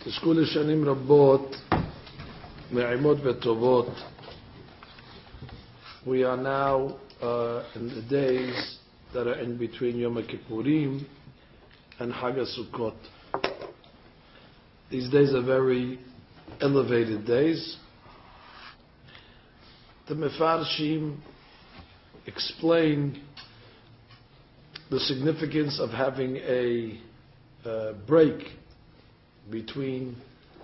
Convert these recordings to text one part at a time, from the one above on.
תזכו לשנים רבות, נעימות וטובות. We are now in the days that are in between Yom Kippurim and Chag HaSukkot. These days are very elevated days. The Mefarshim explain the significance of having a break between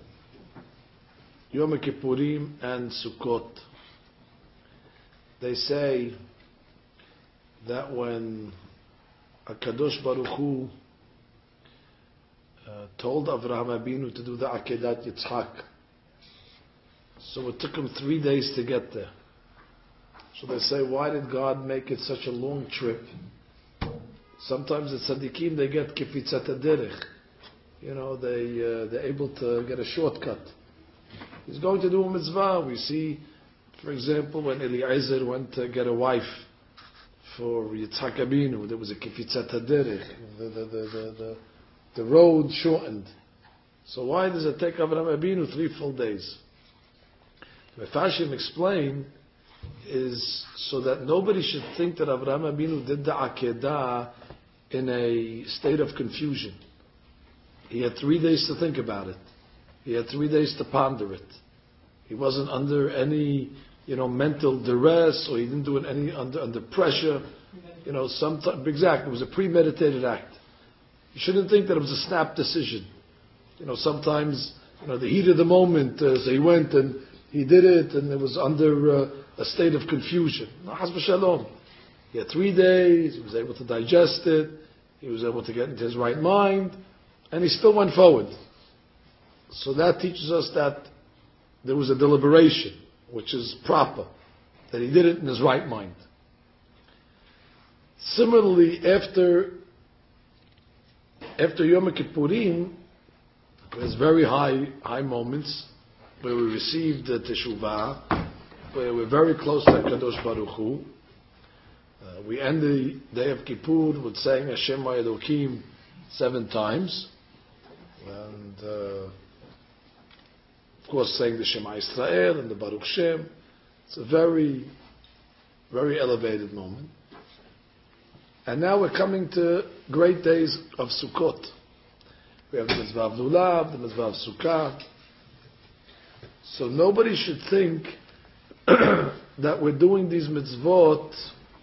Yom Kippurim and Sukkot. They say that when HaKadosh Baruch Hu told Avraham Abinu to do the Akedat Yitzhak, so it took him 3 days to get there. So they say, why did God make it such a long trip? Sometimes the tzaddikim, they get kifitzat derech. You know, they're able to get a shortcut. He's going to do a mitzvah. We see, for example, when Eliezer went to get a wife for Yitzhak Abinu, there was a kifitzat derech. The road shortened. So why does it take Avraham Abinu 3 full days? The Mefarshim explain is so that nobody should think that Avraham Abinu did the Akedah in a state of confusion. He had 3 days to think about it. He had 3 days to ponder it. He wasn't under any, mental duress, or he didn't do it under pressure. Sometimes exactly, it was a premeditated act. You shouldn't think that it was a snap decision. Sometimes, the heat of the moment, so he went and he did it, and it was under a state of confusion. No, Haz v'shalom. He had 3 days, he was able to digest it, he was able to get into his right mind, and he still went forward. So that teaches us that there was a deliberation, which is proper, that he did it in his right mind. Similarly, after Yom Kippurim, there's very high moments where we received the Teshuvah, where we're very close to HaKadosh Baruch Hu. We end the day of Kippur with saying Hashem Elokim 7 times. And of course saying the Shema Yisrael and the Baruch Shem. It's a very, very elevated moment. And now we're coming to great days of Sukkot. We have the Mitzvah of Lulav, the Mitzvah of Sukkah. So nobody should think that we're doing these mitzvot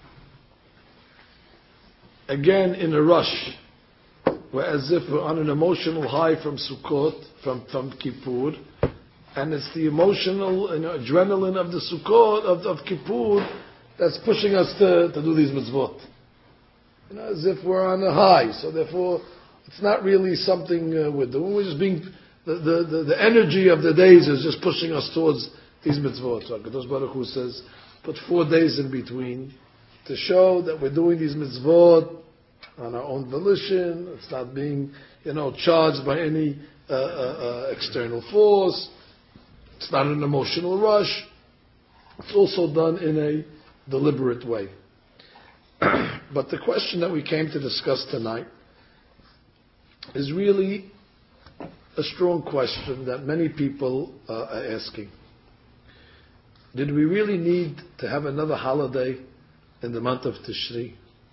again in a rush. We're as if we're on an emotional high from Sukkot, from Kippur, and it's the emotional adrenaline of the Sukkot, of Kippur, that's pushing us to do these mitzvot. As if we're on a high, so therefore it's not really something we're doing. We're just being, the energy of the days is just pushing us towards these mitzvot. So HaKadosh Baruch Hu says, put 4 days in between to show that we're doing these mitzvot on our own volition. It's not being, charged by any external force. It's not an emotional rush. It's also done in a deliberate way. But the question that we came to discuss tonight is really a strong question that many people are asking. Did we really need to have another holiday in the month of Tishri?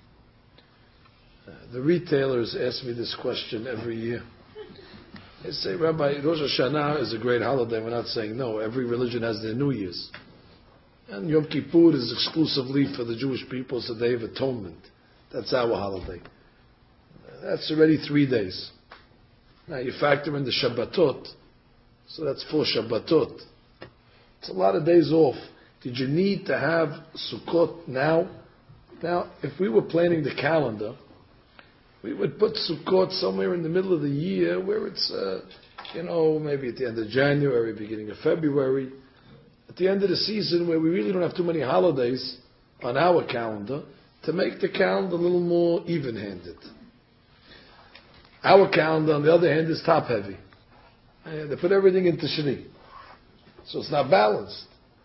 The retailers ask me this question every year. They say, Rabbi, Rosh Hashanah is a great holiday. We're not saying no. Every religion has their New Year's. And Yom Kippur is exclusively for the Jewish people. It's a day of atonement. That's our holiday. That's already 3 days. Now you factor in the Shabbatot. So that's 4 Shabbatot. It's a lot of days off. Did you need to have Sukkot now? Now, if we were planning the calendar, we would put Sukkot somewhere in the middle of the year where it's, maybe at the end of January, beginning of February, at the end of the season where we really don't have too many holidays on our calendar, to make the calendar a little more even-handed. Our calendar, on the other hand, is top-heavy. They put everything into Tishri. So it's not balanced.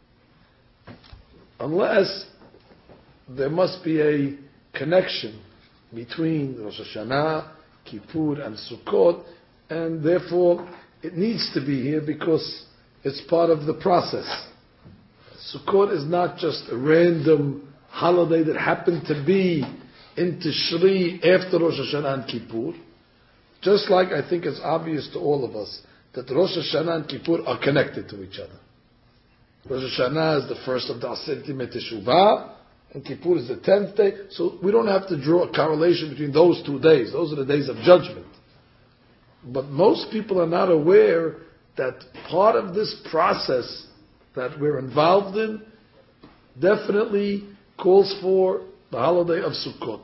Unless there must be a connection between Rosh Hashanah, Kippur, and Sukkot, and therefore it needs to be here because it's part of the process. Sukkot is not just a random holiday that happened to be in Tishri after Rosh Hashanah and Kippur. Just like I think it's obvious to all of us that Rosh Hashanah and Kippur are connected to each other. Rosh Hashanah is the first of the Aseret Yemei Teshuvah, and Kippur is the 10th day. So we don't have to draw a correlation between those 2 days. Those are the days of judgment. But most people are not aware that part of this process that we're involved in definitely calls for the holiday of Sukkot.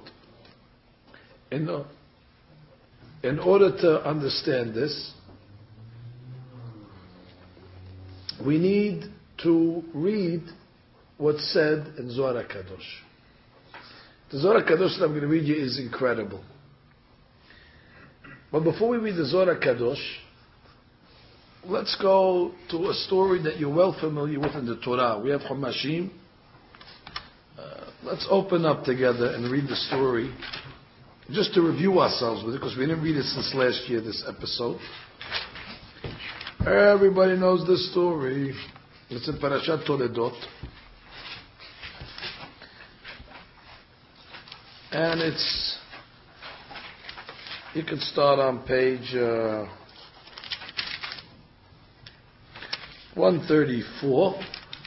In order to understand this, we need to read what's said in Zohar HaKadosh. The Zohar HaKadosh that I'm going to read you is incredible. But before we read the Zohar HaKadosh, let's go to a story that you're well familiar with in the Torah. We have Chumashim. Let's open up together and read the story, just to review ourselves with it, because we didn't read it since last year, this episode. Everybody knows this story. It's in Parashat Toledot. And you can start on page 134.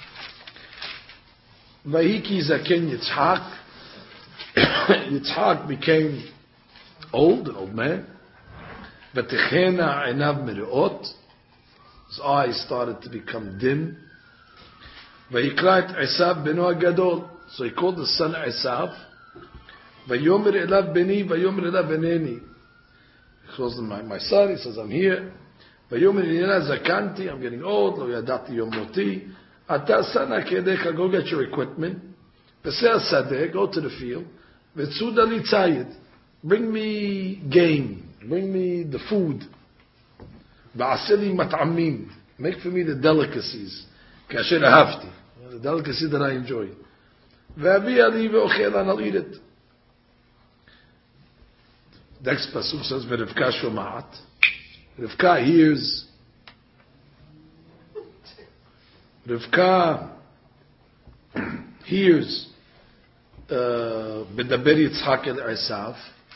Vayiki Zaken Yitzhak. Yitzhak became old, an old man. V'techena einav mereot. His eyes started to become dim. Vayikra et Esav beno hagadol. So he called the son Esav. Vayomer elav beni, vayomer elav beneni. He calls him my son. He says, I'm here. Vayomer elav zakanti. I'm getting old. Lo yadati yom moti. Ata sana kedecha. Go get your equipment. V'seh sadeh. Go to the field. V'tzuda li tzayid. Bring me game. Bring me the food. V'aseli mat'amim. Make for me the delicacies. Kasher ahavti. The delicacy that I enjoy. V'avi ali ve'ochel, and I'll eat it. Next pasuk says, V'rivka shoma'at. Rivka hears. Rivka hears Bedaber Yitzhak el Esav.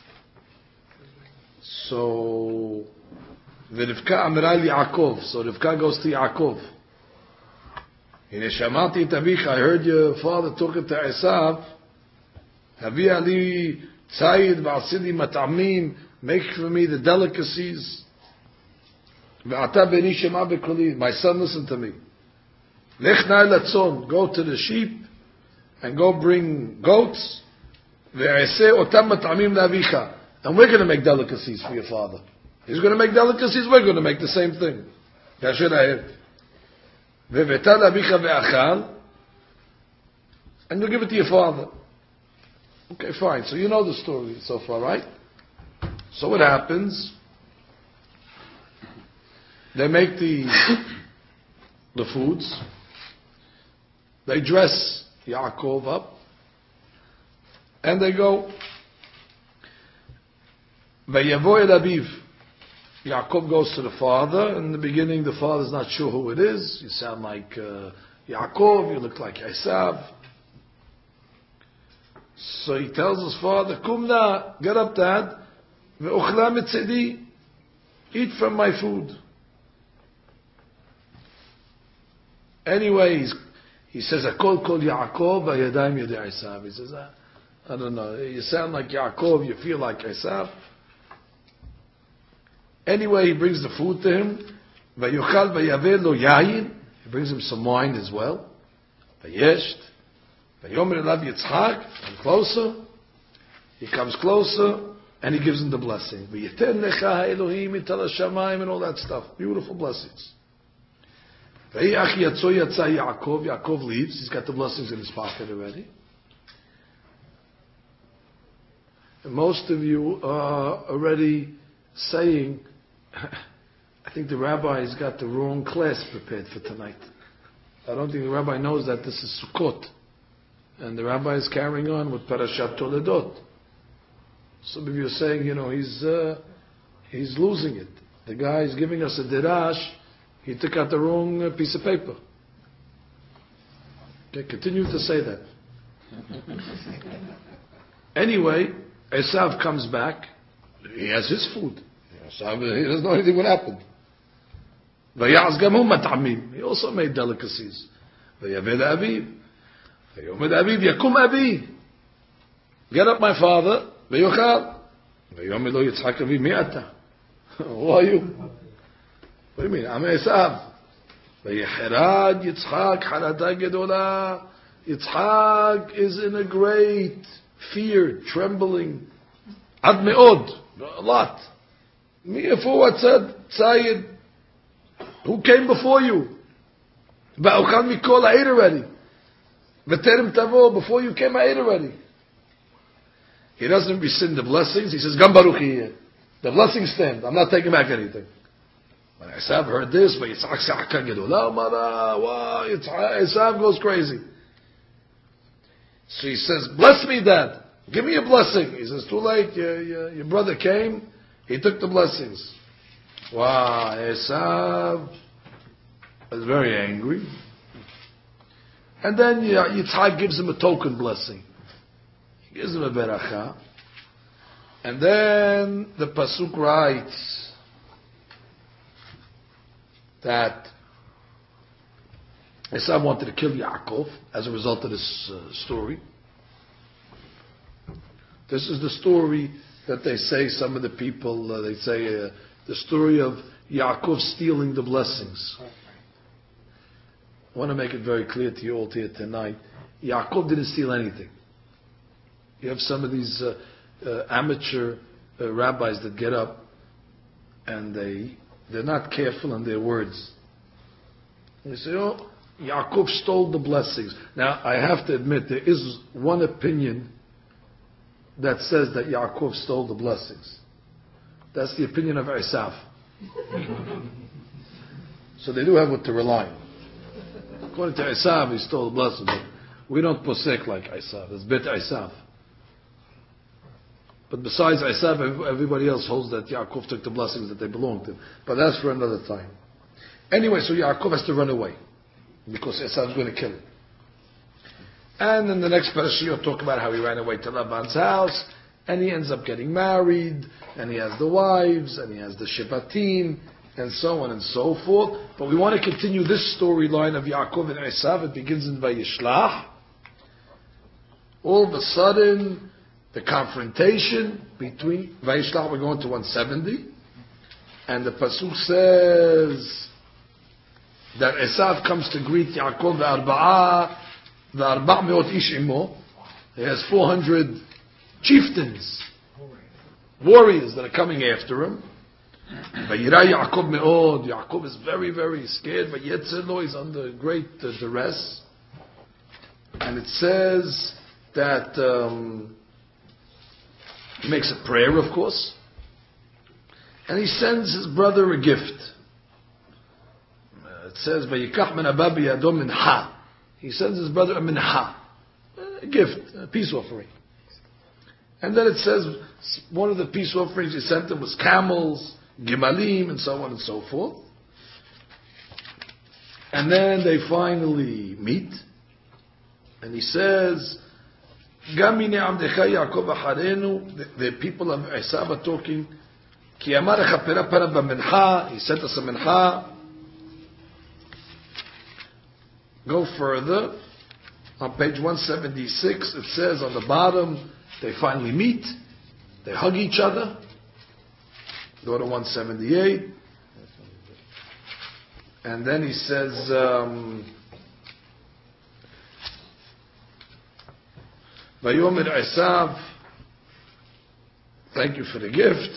So Rivka amra li Yaakov. So Rivka goes to Yaakov. Hine shamati et avicha. I heard your father talking to Esav. Havi ali tzayid v'asili mat'amim. Make for me the delicacies. V'ata beni shema b'koli. My son, listen to me. Lech na latzon. Go to the sheep and go bring goats. Ve'aseh otam mat'amim la'avicha. And we're going to make delicacies for your father. He's going to make delicacies. We're going to make the same thing. Kasher ahev. Ve'veta la'avicha ve'achal. And you'll give it to your father. Okay, fine. So you know the story so far, right? So what happens? They make the foods. They dress Yaakov up. And they go. Vayavo el aviv. Yaakov goes to the father. In the beginning, the father's not sure who it is. You sound like Yaakov. You look like Esav. So he tells his father, Kumna, get up, Dad. Ve'ochla mitzedi. Eat from my food. Anyway, he says, Akol kol Yaakov, vayadayim yedei Esav. He says, I don't know. You sound like Yaakov, you feel like Esav. Anyway, he brings the food to him. Vayochal vayaveh lo yayin. He brings him some wine as well. Vayesht. Vayomer elav Yitzchak. Come closer. He comes closer and he gives him the blessing. V'yiten lecha ha'elohim ital hashamayim and all that stuff. Beautiful blessings. V'yiach yatzo yatza Yaakov. Yaakov leaves. He's got the blessings in his pocket already. And most of you are already saying, I think the rabbi's got the wrong class prepared for tonight. I don't think the rabbi knows that this is Sukkot. And the rabbi is carrying on with Parashat Toledot. Some of you are saying, he's losing it. The guy is giving us a dirash, he took out the wrong piece of paper. Okay, continue to say that. Anyway, Esav comes back, he has his food. Esav, he doesn't know anything what happened. He also made delicacies. Get up, my father. Who are you? What do you mean? I'm Esav. Yitzhak is in a great fear, trembling. Ad me'od, a lot. What said? Sayyid, who came before you? Ba'uchan mikol, I ate already. V'terem tavo, before you came, I ate already. He doesn't rescind the blessings. He says, Gam baruch. The blessings stand. I'm not taking back anything. When Esav heard this, but Yitzhak sa'aka gedolah, mara, wow, Esav goes crazy. So he says, bless me, Dad. Give me a blessing. He says, too late. Your brother came. He took the blessings. Wow, Esav was very angry. And then Yitzhak gives him a token blessing. He gives him a beracha. And then the pasuk writes that Esav wanted to kill Yaakov as a result of this story. This is the story that they say, some of the people, they say the story of Yaakov stealing the blessings. I want to make it very clear to you all here tonight. Yaakov didn't steal anything. You have some of these amateur rabbis that get up and they're not careful in their words. They say, oh, Yaakov stole the blessings. Now, I have to admit, there is one opinion that says that Yaakov stole the blessings. That's the opinion of Esav. So they do have what to rely on. According to Esav, he stole the blessings. But we don't posek like Esav. It's bet Esav. But besides Esav, everybody else holds that Yaakov took the blessings that they belonged to him. But that's for another time. Anyway, so Yaakov has to run away because Esav is going to kill him. And in the next parasha, you'll talk about how he ran away to Laban's house, and he ends up getting married, and he has the wives, and he has the Shebatim, and so on and so forth. But we want to continue this storyline of Yaakov and Esav. It begins in Vayishlach. All of a sudden, the confrontation between Vayishlach, we're going to 170, and the pasuk says that Esav comes to greet Yaakov v'arba'ah ish imo. He has 400 chieftains, warriors that are coming after him. Vayira Yaakov me'od. Yaakov is very, very scared. Vayetzelo is under great duress. And it says that he makes a prayer, of course, and he sends his brother a gift. It says, "Vayikach min haba biyado mincha." He sends his brother a mincha, a gift, a peace offering. And then it says one of the peace offerings he sent him was camels, gimalim, and so on and so forth. And then they finally meet, and he says, "Gamine amdecha Yaakov acharenu." The people of Esav are talking. Ki amar echapera para b'mincha. He sent us a mincha. Go further. On page 176, it says on the bottom, they finally meet. They hug each other. Go to 178. And then he says, Vayomer Esav, thank you for the gift.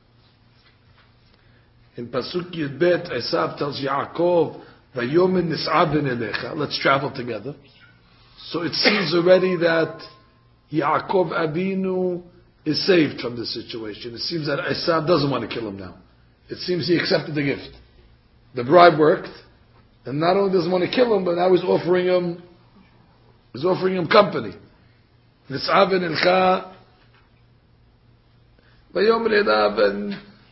In Pasuk Yud Bet, Esav tells Yaakov, Vayomer nis'ah ben elecha, let's travel together. So it seems already that Yaakov Abinu is saved from this situation. It seems that Esav doesn't want to kill him now. It seems he accepted the gift. The bribe worked, and not only doesn't want to kill him, but now he's offering him company. Nis'ah ben elecha, Vayomer Esav, and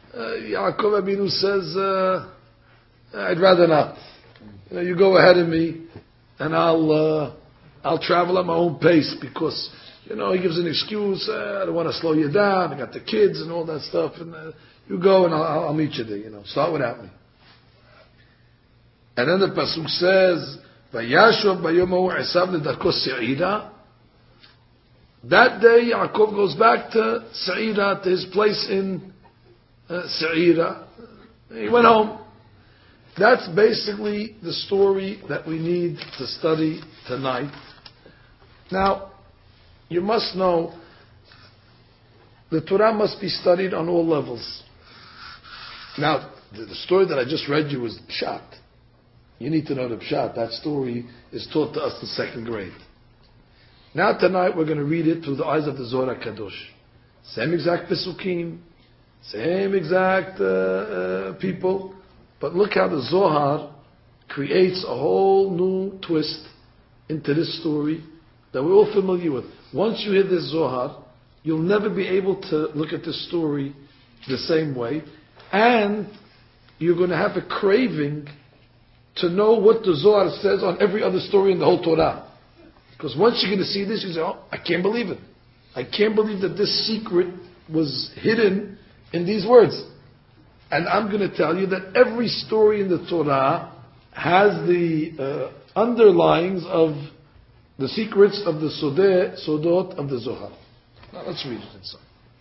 Yaakov Abinu says, I'd rather not. You go ahead of me, and I'll travel at my own pace, because he gives an excuse. I don't want to slow you down. I got the kids and all that stuff, and you go, and I'll meet you there. Start without me. And then the pasuk says, "Vayashov bayom hahu Esav ledarko Se'ira." That day, Yaakov goes back to Se'ira, to his place in Se'ira. He went home. That's basically the story that we need to study tonight. Now, you must know, the Torah must be studied on all levels. Now, the story that I just read you was Pshat. You need to know the Pshat. That story is taught to us in second grade. Now tonight we're going to read it through the eyes of the Zohar HaKadosh. Same exact Pesukim, same exact people, but look how the Zohar creates a whole new twist into this story that we're all familiar with. Once you hear this Zohar, you'll never be able to look at this story the same way, and you're going to have a craving to know what the Zohar says on every other story in the whole Torah. Because once you're going to see this, you say, oh, I can't believe it. I can't believe that this secret was hidden in these words. And I'm going to tell you that every story in the Torah has the underlyings of the secrets of the Sodot of the Zohar. Now let's read it inside.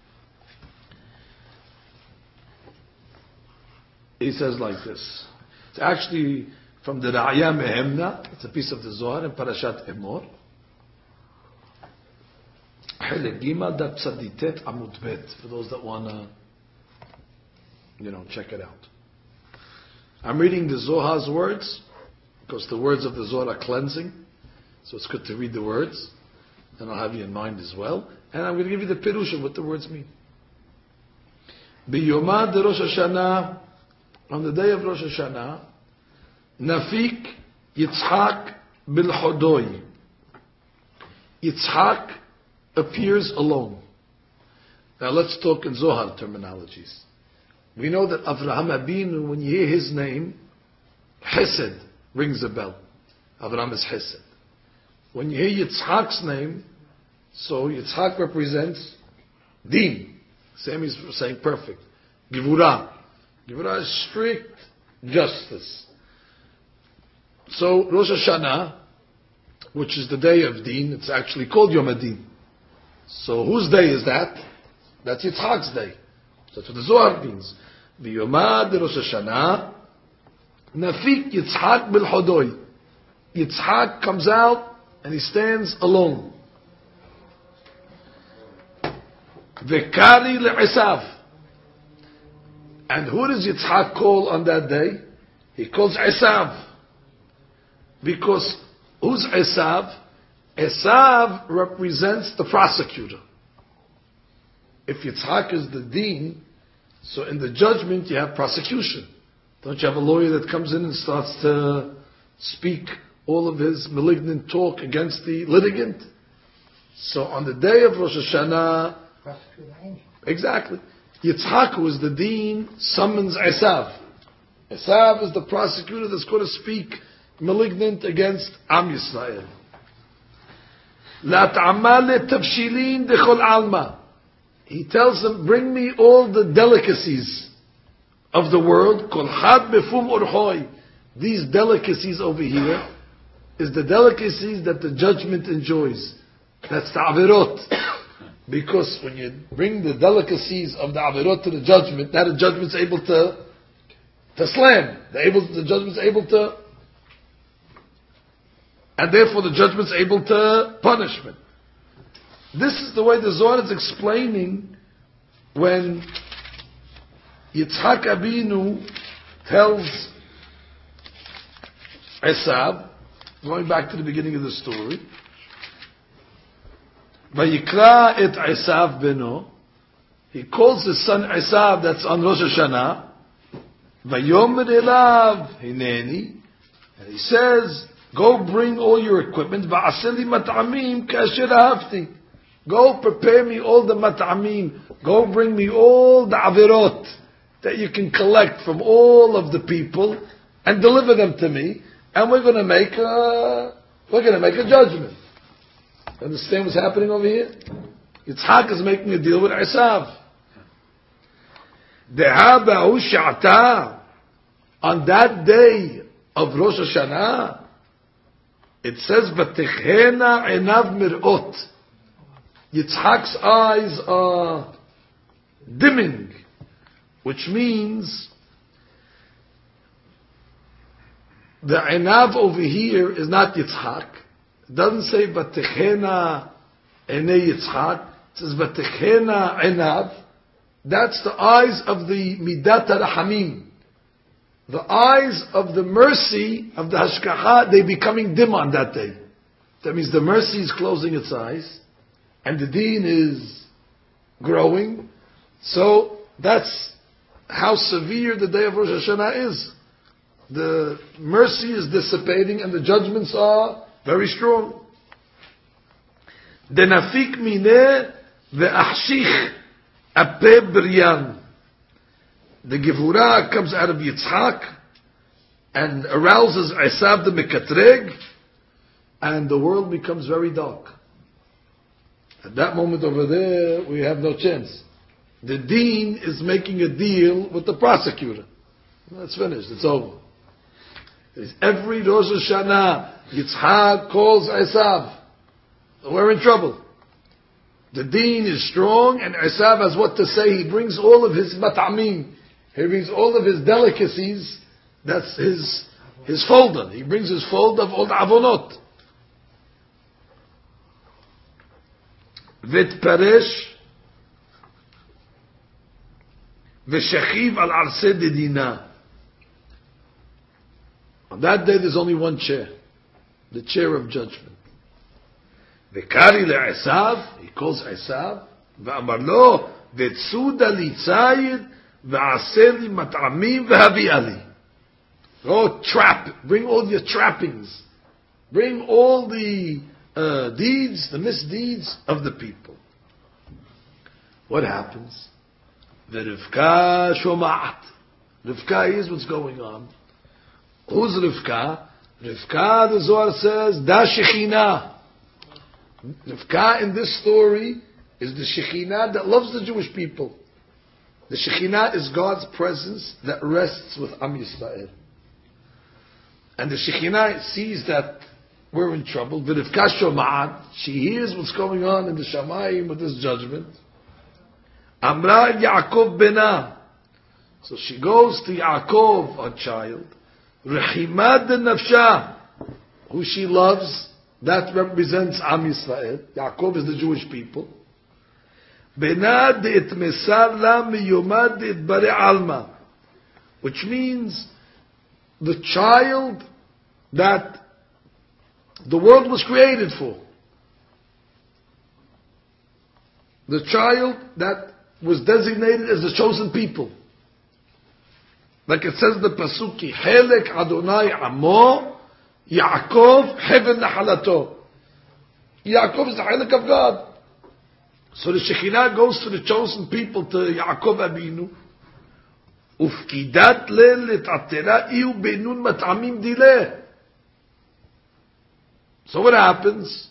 He says like this. It's actually from the Ra'ya Mehemna. It's a piece of the Zohar in Parashat Emor. Hilek Gimel Daf Tzaditet Amud Bet. For those that want to, check it out. I'm reading the Zohar's words because the words of the Zohar are cleansing. So it's good to read the words, and I'll have you in mind as well. And I'm going to give you the Pirush of what the words mean. Biyomad de Rosh Hashanah, on the day of Rosh Hashanah, Nafik Yitzhak Bilchodoi. Yitzhak appears alone. Now let's talk in Zohar terminologies. We know that Avraham Abinu, when you hear his name, Hesed rings a bell. Avraham is Hesed. When you hear Yitzhak's name, so Yitzhak represents Din. Same is saying perfect. Givurah. Givurah is strict justice. So Rosh Hashanah, which is the day of Din, it's actually called Yom HaDin. So whose day is that? That's Yitzhak's day. That's what the Zohar means. V'yomad Rosh Hashanah, Nafik Yitzhak Bilhodoi. Yitzhak comes out and he stands alone. V'kari le'esav. And who does Yitzhak call on that day? He calls Esav. Because who's Esav? Esav represents the prosecutor. If Yitzhak is the Din, so in the judgment you have prosecution. Don't you have a lawyer that comes in and starts to speak all of his malignant talk against the litigant? So on the day of Rosh Hashanah, exactly, Yitzhak, who is the Din, summons Esav. Esav is the prosecutor that's going to speak malignant against Am Yisrael. La ta'amal tavshilin dechol alma. He tells them, bring me all the delicacies of the world. Kol chad befum orhoi. These delicacies over here is the delicacies that the judgment enjoys. That's the avirot. Because when you bring the delicacies of the avirot to the judgment, now the judgment's able to slam. The judgment's able to, and therefore the judgment's able to punishment. This is the way the Zohar is explaining when Yitzhak Abinu tells Esav, going back to the beginning of the story, Vayikra et Esav beno, he calls his son Esav, that's on Rosh Hashanah, Vayomer elav hineni, and he says, go bring all your equipment, va'aseli mat'amim kasher ahavti. Go prepare me all the mat'amim. Go bring me all the avirot that you can collect from all of the people and deliver them to me, and we're going to make a judgment. Understand what's happening over here? Yitzhak is making a deal with Esav. On that day of Rosh Hashanah, it says, "V'tichena enav mirot." Yitzhak's eyes are dimming, which means the enav over here is not Yitzhak. It doesn't say "V'tichena enei Yitzhak." It says "V'tichena enav." That's the eyes of the midat rahamim. The eyes of the mercy of the hashgacha, they becoming dim on that day. That means the mercy is closing its eyes, and the deen is growing. So that's how severe the day of Rosh Hashanah is. The mercy is dissipating, and the judgments are very strong. Denafik mineh ve'achshich apeh biryan. The Gevurah comes out of Yitzhak and arouses Esav the Mekatreg, and the world becomes very dark. At that moment over there, we have no chance. The Dean is making a deal with the prosecutor. That's finished. It's over. Every Rosh Hashanah, Yitzhak calls Esav. We're in trouble. The Dean is strong, and Esav has what to say. He brings all of his mat'amim. He brings all of his delicacies. That's his folder. He brings his folder of all the avonot. V'tparesh v'shachiv al arseh dedina. On that day, there's only one chair, the chair of judgment. V'kari le'esav, he calls Esav, v'amar lo v'tsuda li tzayid v'aseli mat'amim v'havi'ali. Oh, bring all your trappings. Bring all the deeds, the misdeeds of the people. What happens? V'Rivka shoma'at. Rivka hears what's going on. Who's Rivka? Rivka, the Zohar says, da Shekhinah. Rivka in this story is the Shekhinah that loves the Jewish people. The Shekhinah is God's presence that rests with Am Yisrael. And the Shekhinah sees that we're in trouble. V'Rivka shoma'at. She hears what's going on in the Shamayim with this judgment. Amra Yaakov bena. So she goes to Yaakov, her child. Rechimad nafsha, who she loves, that represents Am Yisrael. Yaakov is the Jewish people. Benad et mesar la miyomad et bare alma, which means the child that the world was created for. The child that was designated as the chosen people. Like it says in the Pasuk, Ki Helek Adonai Amo, Yaakov Heaven Nahalato. Yaakov is the Helek of God. So the Shekhinah goes to the chosen people, to Yaakov Abinu. Ufkidat le letatera iu benun mat'amim dileh. So what happens?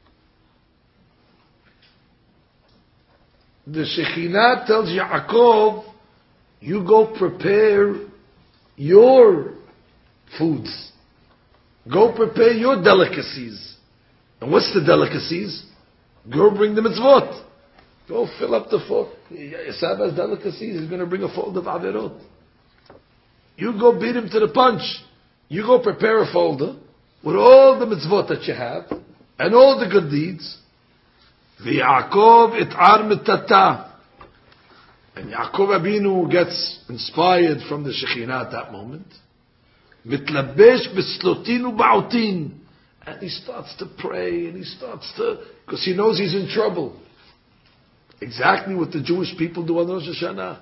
The Shekhinah tells Yaakov, you go prepare your foods. Go prepare your delicacies. And what's the delicacies? Go bring the mitzvot. Go fill up the fold. Esav has delicacies. He's going to bring a fold of averot. You go beat him to the punch. You go prepare a folder with all the mitzvot that you have and all the good deeds. V'Yaakov it'ar mitata. And Yaakov Abinu gets inspired from the Shekhinah at that moment. Mitlabesh b'slotin u'ba'otin. And he starts to pray, and he starts to, because he knows he's in trouble. Exactly what the Jewish people do on Rosh Hashanah.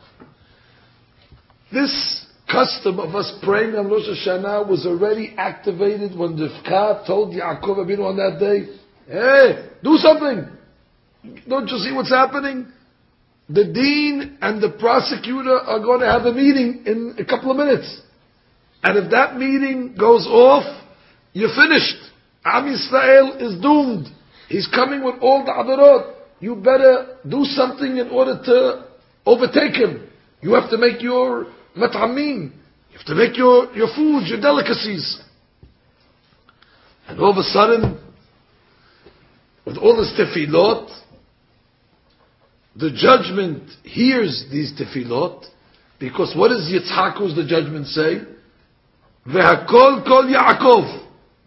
This custom of us praying on Rosh Hashanah was already activated when Rivka told Yaakov Abinu on that day, hey, do something! Don't you see what's happening? the dean and the prosecutor are going to have a meeting in a couple of minutes. And if that meeting goes off, you're finished. Am Yisrael is doomed. He's coming with all the adarot. You better do something in order to overtake him. You have to make your mat'amim. You have to make your foods, your delicacies. And all of a sudden, with all this tefillot, the judgment hears these tefillot, because what does Yitzhak, who's the judgment, say? V'hakol kol Yaakov.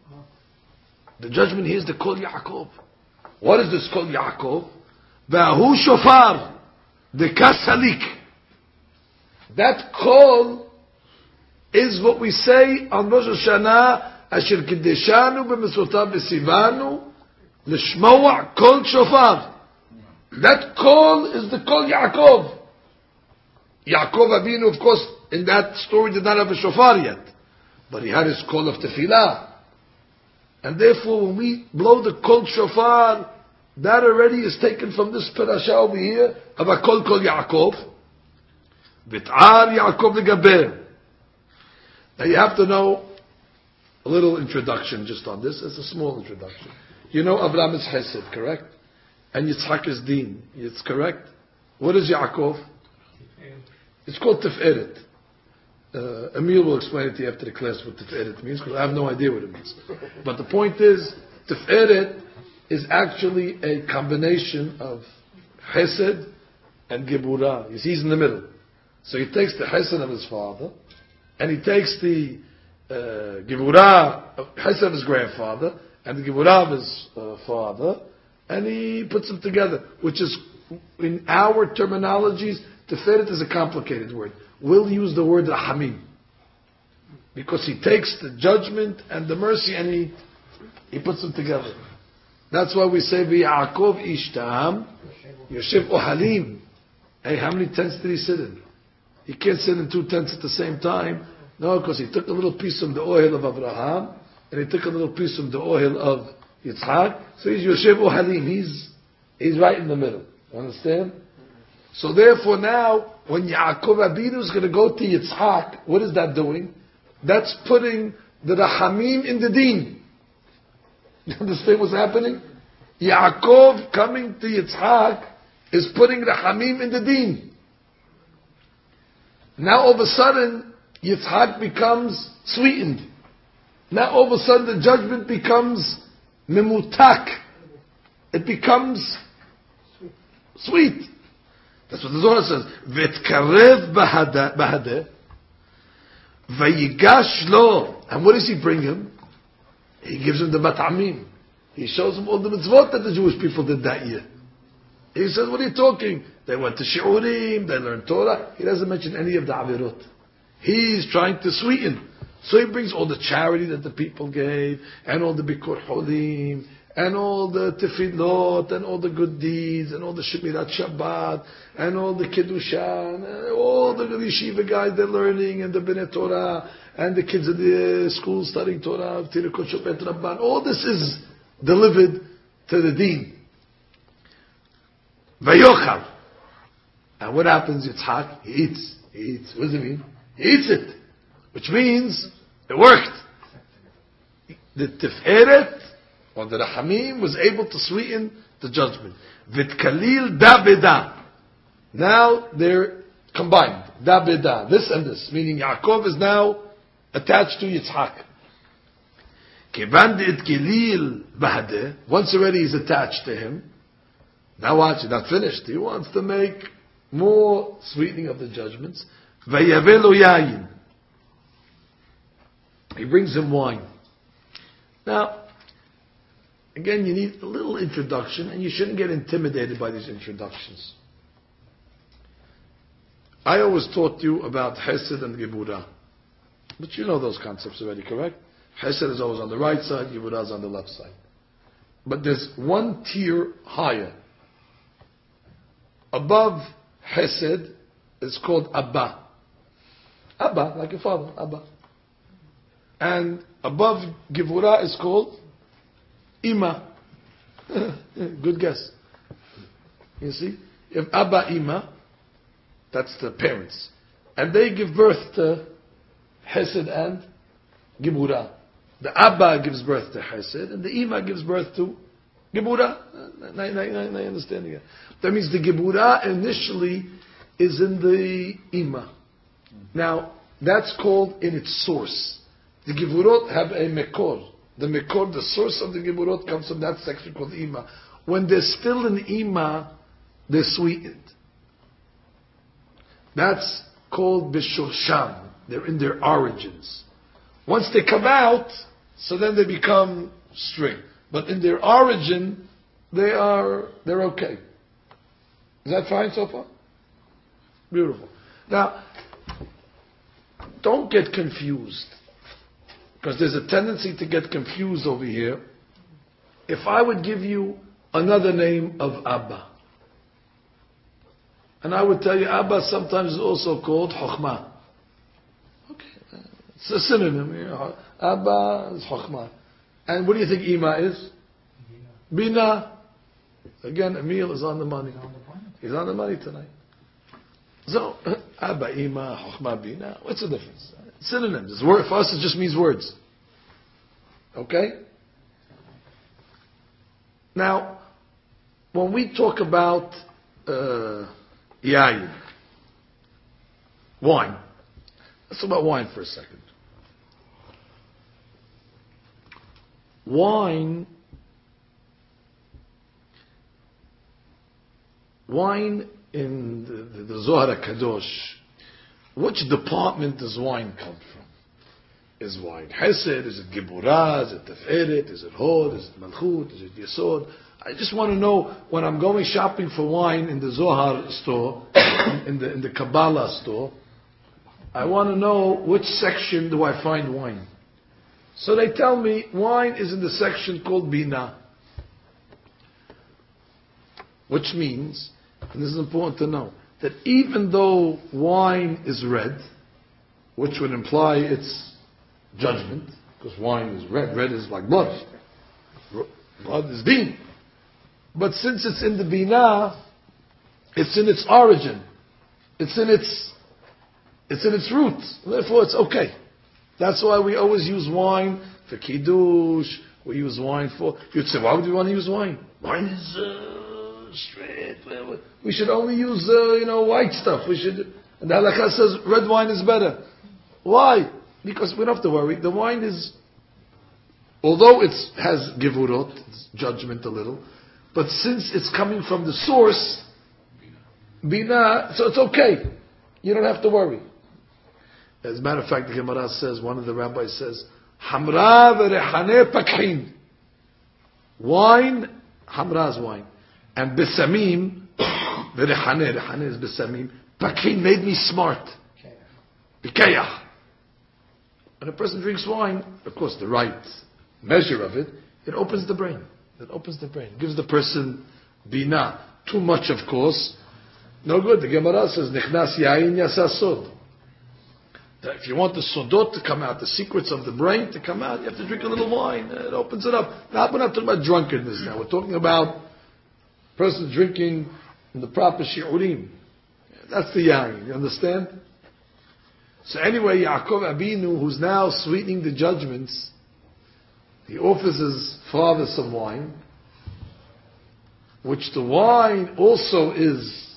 The judgment hears the kol Yaakov. What is this kol Yaakov? V'ahu shofar, the kasalik. That call is what we say on Rosh Hashanah, Asher Kiddeshanu b'Mitzvotav v'Sivanu l'shmoa kol shofar. That call is the call Yaakov. Yaakov Avinu, of course, in that story did not have a shofar yet, but he had his call of tefillah. And therefore, when we blow the kol shofar, that already is taken from this parasha over here of a kol Yaakov. V't'ar Yaakov legaber. Now you have to know a little introduction just on this. It's a small introduction. You know Abraham is Hesed, correct? And Yitzhak is Din. It's correct? What is Yaakov? It's called Tiferet. Emil will explain it to you after the class what Tiferet means, because I have no idea what it means. But the point is, Tiferet is actually a combination of Hesed and Geburah. You see, he's in the middle. So he takes the Hesed of his father, and he takes the Geburah, Hesed of his grandfather, and the Geburah of his father, and he puts them together, which is, in our terminologies, Tiferet is a complicated word. We'll use the word Rahamim, because he takes the judgment and the mercy and he puts them together. That's why we say, V'Yaakov ishtam, Yoshev Ohalim. Hey, how many tents did he sit in? He can't sit in 2 tents at the same time. No, because he took a little piece from the oil of Abraham, and he took a little piece from the oil of Yitzhak. So he's Yoshev Ohalim. He's right in the middle. You understand? So therefore now, when Yaakov Abinu is going to go to Yitzhak, what is that doing? That's putting the Rahamim in the Deen. You understand what's happening? Yaakov coming to Yitzhak is putting Rahamim in the Deen. Now all of a sudden, Yitzhak becomes sweetened. Now all of a sudden the judgment becomes memutak. It becomes sweet. That's what the Zohar says. V'tkarev bahadeh, vayigash lo. And what does he bring him? He gives him the mat'amim. He shows him all the mitzvot that the Jewish people did that year. He says, what are you talking? They went to shiurim, they learned Torah. He doesn't mention any of the avirot. He's trying to sweeten. So he brings all the charity that the people gave, and all the bikur holim, and all the tefillot, and all the good deeds, and all the shemirat Shabbat, and all the kiddushan, and all the yeshiva guys they're learning, and the bnei Torah, and the kids in the school studying Torah, tirukot shopet rabban. All this is delivered to the deen. Vayochal. And what happens? Yitzhak, he eats. What does it mean? He eats it. Which means, it worked. The Tiferet, or the Rahamim, was able to sweeten the judgment. Vitkalil da beda. Now they're combined. Da beda. This and this. Meaning Yaakov is now attached to Yitzhak. Kevan de itkelil bahadeh. Once already he's attached to him. Now watch, he's not finished. He wants to make more sweetening of the judgments. Vayavelo yayin. He brings him wine. Now, again, you need a little introduction, and you shouldn't get intimidated by these introductions. I always taught you about Hesed and Geburah. But you know those concepts already, correct? Hesed is always on the right side, Geburah is on the left side. But there's one tier higher. Above Hesed is called Abba. Abba, like your father, Abba. And above Gevurah is called Ima. Good guess. You see? If Abba, Ima, that's the parents, and they give birth to Hesed and Gibura. The Abba gives birth to Hesed, and the Ima gives birth to Gibura. I understand again. That means the Gibura initially is in the Ima. Now, that's called in its source. The Gibburot have a Mekor. The Mekor, the source of the Gibburot, comes from that section called Ima. When they're still in Ima, they're sweetened. That's called Bishursham. They're in their origins. Once they come out, so then they become strict. But in their origin, they're okay. Is that fine so far? Beautiful. Now, don't get confused, because there's a tendency to get confused over here. If I would give you another name of Abba, and I would tell you Abba sometimes is also called Chokhmah. Okay, it's a synonym. Abba is Chokhmah. And what do you think Ima is? Bina. Again, Emil is on the money. He's on the money tonight. So, Abba, Ima, Chokhmah, Bina. What's the difference? Synonyms. For us, it just means words. Okay? Now, when we talk about Yayin, wine. Let's talk about wine for a second. Wine in the Zohar HaKadosh, which department does wine come from? Is wine Hesed? Is it Gibura? Is it Teferet? Is it Hod? Is it Malchut? Is it Yesod? I just want to know, when I'm going shopping for wine in the Zohar store, in the Kabbalah store, I want to know which section do I find wine. So they tell me wine is in the section called Bina. Which means, and this is important to know, that even though wine is red, which would imply it's judgment, because wine is red, red is like blood. Blood is din. But since it's in the Bina, it's in its origin. It's in its roots. Therefore it's okay. That's why we always use wine for Kiddush. We use wine for... You'd say, why would we want to use wine? Wine is straight. We should only use, white stuff. And the halakha says red wine is better. Why? Because we don't have to worry. The wine is, although it has givurot, it's judgment a little, but since it's coming from the source, Bina, so it's okay. You don't have to worry. As a matter of fact, the Gemara says, one of the rabbis says, Hamra v'rechane pakhin. Wine, Hamra is wine. And Besamim, v'rechane, rechane is Besamim. Pakhin made me smart. Bikayah. When a person drinks wine, of course the right measure of it, it opens the brain. It opens the brain. It gives the person Bina. Too much, of course, no good. The Gemara says, Nichnas yayin yasa sod. If you want the sodot to come out, the secrets of the brain to come out, you have to drink a little wine. It opens it up. Now, we're not talking about drunkenness now. We're talking about a person drinking in the proper shi'urim. That's the yayin. You understand? So anyway, Yaakov Abinu, who's now sweetening the judgments, he offers his father some wine, which the wine also is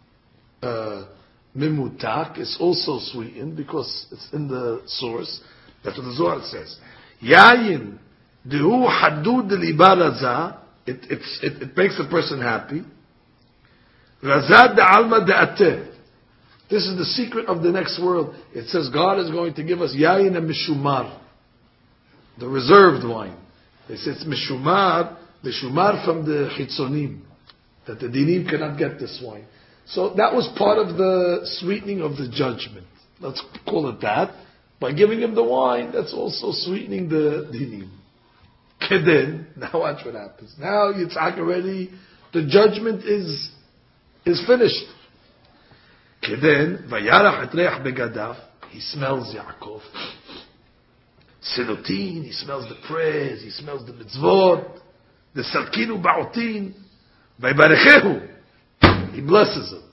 mimutak, it's also sweetened because it's in the source. That's what the Zohar says. Yayin dehu hadud libaraza, it makes the person happy. Razad alma de'ateh. This is the secret of the next world. It says God is going to give us yayin and mishumar, the reserved wine. They say it's mishumar, the shumar from the chitzonim, that the dinim cannot get this wine. So that was part of the sweetening of the judgment. Let's call it that. By giving him the wine, that's also sweetening the dinim. Keden, now watch what happens. Now Yitzhak already, the judgment is finished. Keden, vayarach et reach begadav, he smells Yaakov. Silotin, he smells the praise, he smells the mitzvot, the salkinu ba'otin, vaybarechehu. He blesses him.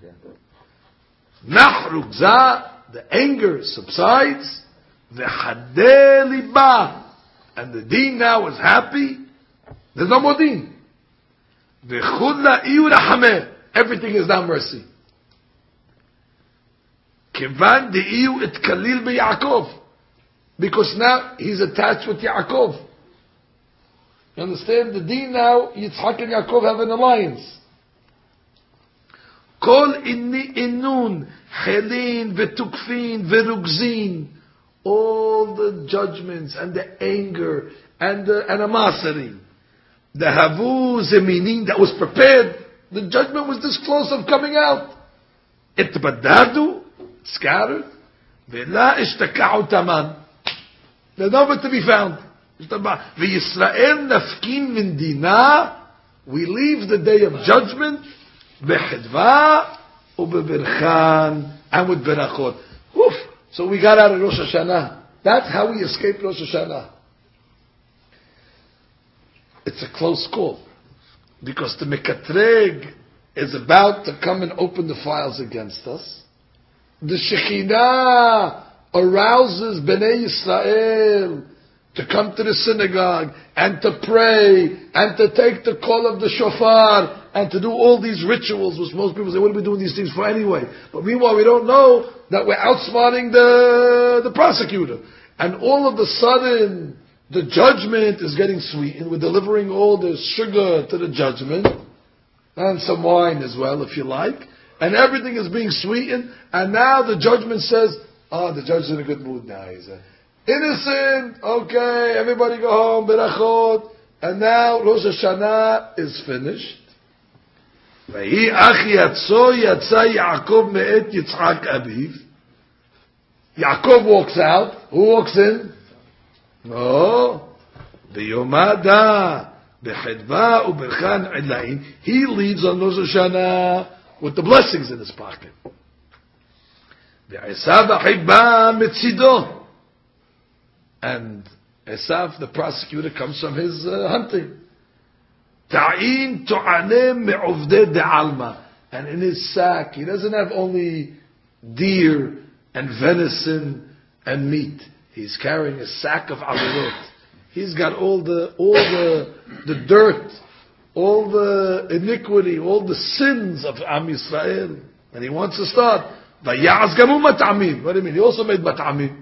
Nahruk za, the anger subsides. V'chadeh liba, and the deen now is happy. There's no more deen. V'chud la'iu rahameh, everything is now mercy. Kivan de'iu et kalil beYaakov, because now he's attached with Yaakov. You understand? The deen now, Yitzchak and Yaakov have an alliance. Kol inni inun, chelin, v'tukfin, v'rugzin, all the judgments and the anger and the animosity, the havu zeminin that was prepared, the judgment was this close of coming out. Itbadadu, scattered, ve'la ishtaka'u taman. They're nowhere to be found. V'Yisrael nafkin min dina, we leave the day of judgment, b'chedva u'b'berchan, and with berachot. Woof! So we got out of Rosh Hashanah. That's how we escaped Rosh Hashanah. It's a close call. Because the Mekatreg is about to come and open the files against us. The Shekhinah arouses Bnei Yisrael to come to the synagogue and to pray and to take the call of the shofar and to do all these rituals, which most people say, what are we doing these things for anyway? But meanwhile, we don't know that we're outsmarting the prosecutor. And all of a sudden, the judgment is getting sweetened. We're delivering all the sugar to the judgment, and some wine as well, if you like. And everything is being sweetened, and now the judgment says, the judge is in a good mood now. He's innocent, okay, everybody go home, berachot. And now Rosh Hashanah is finished. ויהי אח יצא יעקב מאת יצחק אביו. Yaakov walks out. Who walks in? No. ביומא בחדווה וברכן עילאין. He leaves on Rosh Hashanah with the blessings in his pocket. ועשיו החיבה מצידו. And Esav, the prosecutor, comes from his hunting. Ta'in tu'anem me'ovdei de'alma. And in his sack, he doesn't have only deer and venison and meat. He's carrying a sack of avirot. He's got all the dirt, all the iniquity, all the sins of Am Yisrael. And he wants to start. Vayaz gamu mat'amim. What do you mean? He also made mat'amim.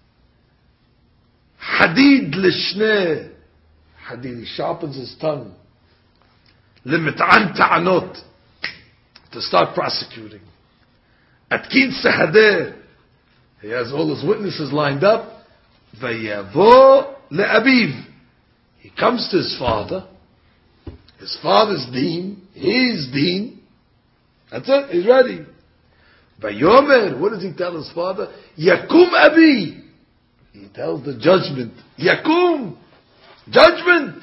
Hadid l'shneh. Hadid, he sharpens his tongue. L'mit'an ta'anot. To start prosecuting. Atkin sehadeh. He has all his witnesses lined up. Vayavo le'aviv. He comes to his father. His father's deen. His deen. That's it. He's ready. Vayomer. What does he tell his father? Yakum abi. He tells the judgment. Yakum. Judgment.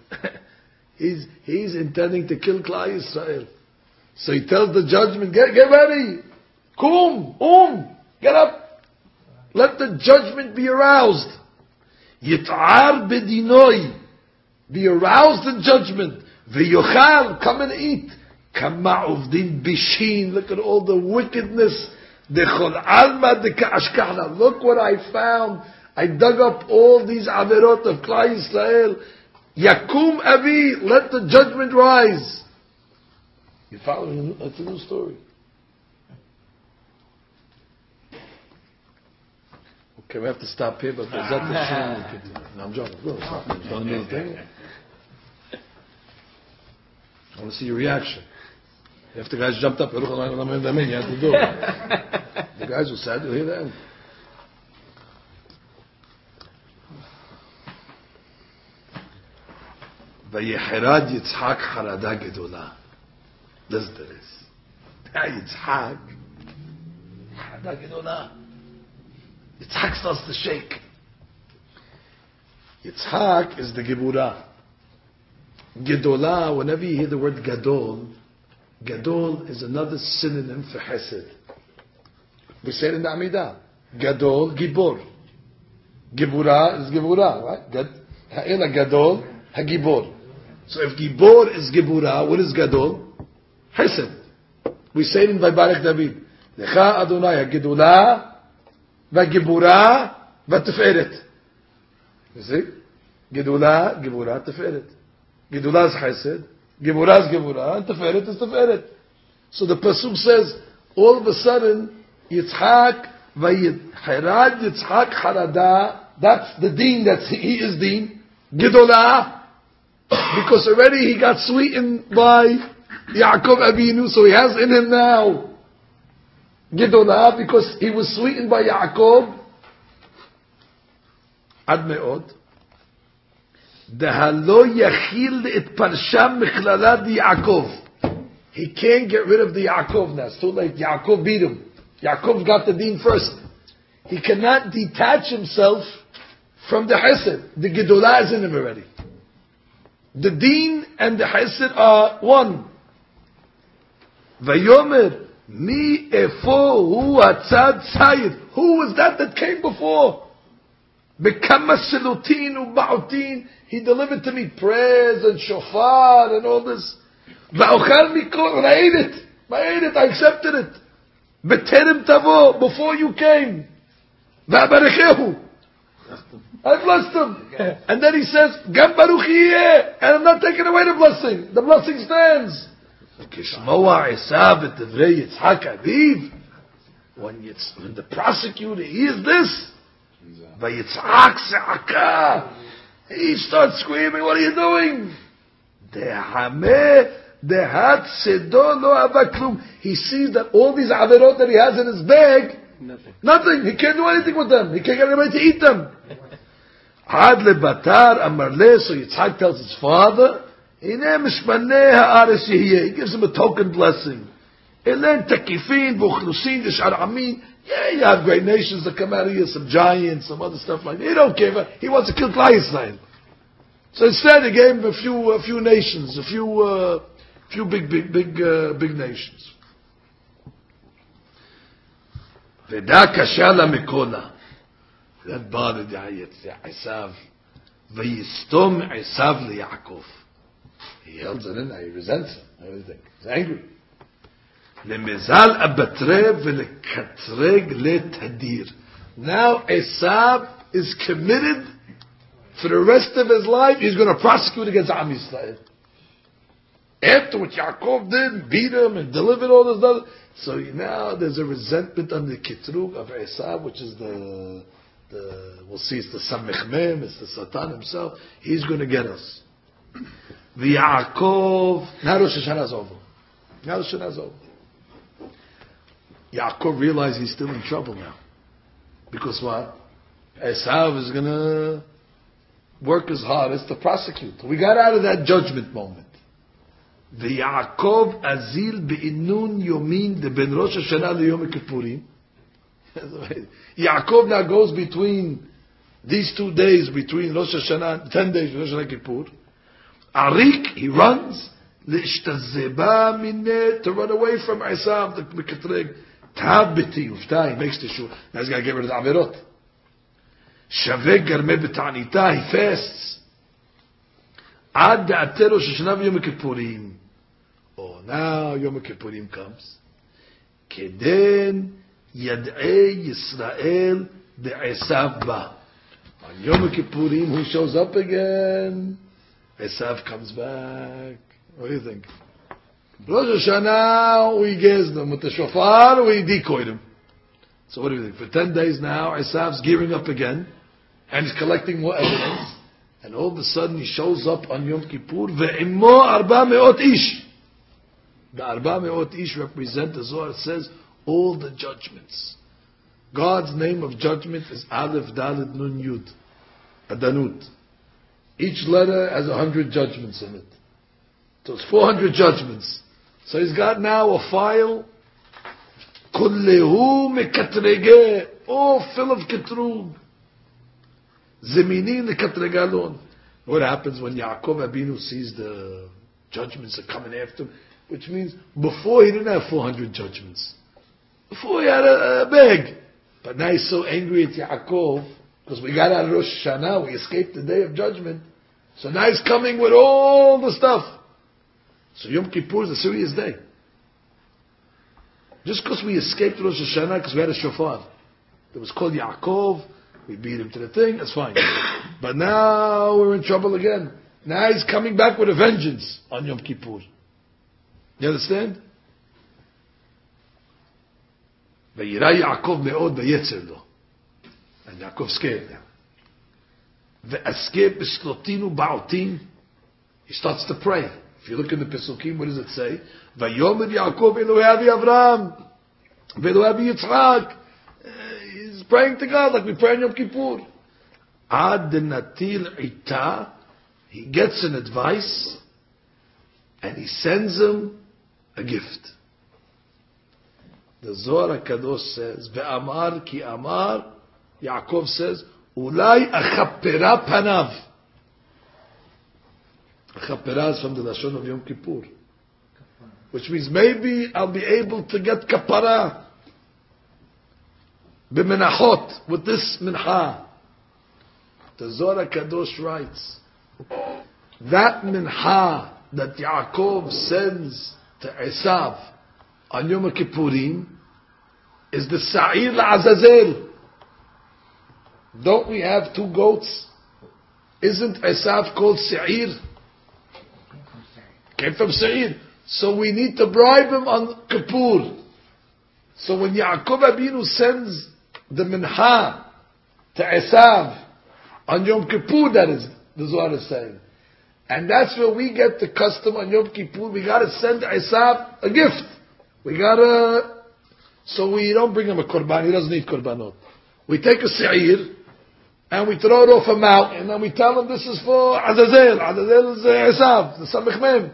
He's intending to kill Klal Yisrael. So he tells the judgment, get ready. Kum. Get up. Let the judgment be aroused. Yit'ar bedinoi. Be aroused in judgment. V'yochal. Come and eat. Kama uvdin bishin. Look at all the wickedness. Dechol alma deka'ashkahna. Look what I found. I dug up all these averot of Klal Yisrael. Yakum Avi, let the judgment rise. You following? That's a new story. Okay, we have to stop here, but there's that the No, I'm joking. Go, stop. I want to see your reaction. If the guys jumped up, you have to do it. The guys were sad to hear the end. ויחרד יצחק חרדה גדולה. Listen to this. יצחק חרדה גדולה. Yitzhak starts to shake. Yitzhak is the Geburah. Gedolah, whenever you hear the word Gadol, Gadol is another synonym for Hesed. We say it in the Amidah. Gadol, Gibor. Geburah is Geburah, right? Ha'ela Gadol, Hagibor. So if Gibor is Geburah, what is Gadol? Hesed. We say it in Vaybarech David. Lecha Adonai HaGedulah VaGeburah VaTeferet. You see? Gedulah, Geburah, Teferet. Gedulah is Chesed, Geburah is Geburah, and Teferet is Teferet. So the Pasuk says, all of a sudden, Yitzchak, Vayirad Yitzchak Harada, that's the deen, he is deen. Gedulah, because already he got sweetened by Yaakov Avinu, so he has in him now Gedulah, because he was sweetened by Yaakov. Ad me'od. Dehalo yachil et parsham mechlala di Yaakov. He can't get rid of the Yaakov now. It's too late. Yaakov beat him. Yaakov got the deen first. He cannot detach himself from the Hesed. The Gedulah is in him already. The deen and the Hesed are one. Vayomer mi efo hu atzad tzayid. Who was that came before? Bekama silutin uba'utin. He delivered to me prayers and shofar and all this. Va'ochal mikol, and I ate it. I accepted it. Beterem tavo, before you came. Va'barechehu, I blessed him. And then he says, Gam baruch yeh, and I'm not taking away the blessing. The blessing stands. Kishmoa Esav et Devrei Yitzhak Aviv. When the prosecutor hears this, Vayitzhak se'aka, he starts screaming, what are you doing? Dehameh dehat sedo lo hava klum. He sees that all these averot that he has in his bag, nothing. He can't do anything with them. He can't get anybody to eat them. Ad lebatar amar le, so Yitzhak tells his father, Hineh mishmaneh ha'aretz yehyeh. He gives him a token blessing. Elen takifin v'uchlusin v'shar amin. Yeah, you have great nations that come out of here, some giants, some other stuff like that. He don't care. He wants to kill Klal Yisrael. So instead, he gave him a few nations, a few big nations. V'da kasha lamikola. That bothered Esav. V'yistom Esav liYaakov. He holds it in there. He resents him. Everything. He's angry. למזל הבטרה ולקטרג לתדיר. Now Esav is committed for the rest of his life. He's going to prosecute against Am Yisrael. After what Yaakov did, beat him and delivered all this stuff. So now there's a resentment on the Kitrug of Esav, which is we'll see, it's the Samech Mem, it's the Satan himself. He's going to get us. The Yaakov, now Rosh Hashanah is over. Yaakov realized he's still in trouble now. Because what? Esav is going to work his hardest to prosecute. We got out of that judgment moment. The Yaakov azil be'inun yomin de ben Rosh Hashanah liyom Kippurim. Yaakov now goes between these 2 days, between Rosh Hashanah, 10 days, Rosh Hashanah Kippur. Arik, he runs, le'ishtazeba mineh, to run away from Esav, the Mekatreg. Tab b'ti ufta, he makes the shul. Now he's got to get rid of the averot. Shaveh garmeh b'ta'anita, he fasts. Ad da'ateh Rosh Hashanah v'yom Kippurim. Oh, now Yom Kippurim comes. Keden yad'ei Yisrael be'esav ba. On Yom Kippurim, who shows up again? Esav comes back. What do you think? Rosh Hashanah, we gazed them with the shofar, we decoyed him. So what do you think? For 10 days now, Esav's gearing up again, and he's collecting more evidence, and all of a sudden he shows up on Yom Kippur, ve'immo arba me'ot ish. The arba me'ot ish represent, the Zohar says, all the judgments. God's name of judgment is Aleph, Dalet, Nun, Yud. Adanut. Each letter has 100 judgments in it. So it's 400 judgments. So he's got now a file. Kullehu mekatrege. Oh, full of ketrug. Zeminin lekatregalon. What happens when Yaakov Abinu sees the judgments are coming after him? Which means before he didn't have 400 judgments. Before he had a bag. But now he's so angry at Yaakov because we got out of Rosh Hashanah, we escaped the day of judgment. So now he's coming with all the stuff. So Yom Kippur is a serious day. Just because we escaped Rosh Hashanah because we had a shofar. It was called Yaakov. We beat him to the thing. That's fine. But now we're in trouble again. Now he's coming back with a vengeance on Yom Kippur. You understand? וירא יעקב מאוד ויצר לו. And Yaakov scared now. ואסקה בסלוטין ובעוטין. He starts to pray. If you look in the Pesukim, what does it say? ויאמר יעקב אלוהי אבי אברהם ואלוהי אבי יצחק. He's praying to God like we pray in Yom Kippur. Ad natil ita. He gets an advice and he sends him a gift. The Zohar HaKadosh says, Ve'amar ki amar, Yaakov says, Ulai achapera panav. Achapera is from the Lashon of Yom Kippur. Which means maybe I'll be able to get kapara. B'menachot, with this mincha. The Zohar HaKadosh writes, that mincha that Yaakov sends to Esav on Yom Kippurim is the Sa'ir La'azazel. Don't we have 2 goats? Isn't Esav called Sa'ir? Came from Sa'ir. So we need to bribe him on Kippur. So when Yaakov Abinu sends the mincha to Esav on Yom Kippur, that is, the Zohar is saying. And that's where we get the custom on Yom Kippur. We gotta send Esav a gift. We gotta, so we don't bring him a korban. He doesn't need korbanot. We take a se'ir and we throw it off a mountain and we tell him this is for Azazel. Azazel is Esav, the Samech Mem.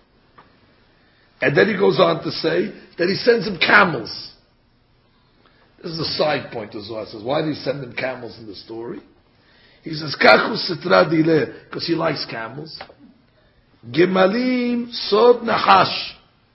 And then he goes on to say that he sends him camels. This is a side point as well. He says, why did he send him camels in the story? He says, Kachu sitra dileh, because he likes camels. Gemalim sod nahash.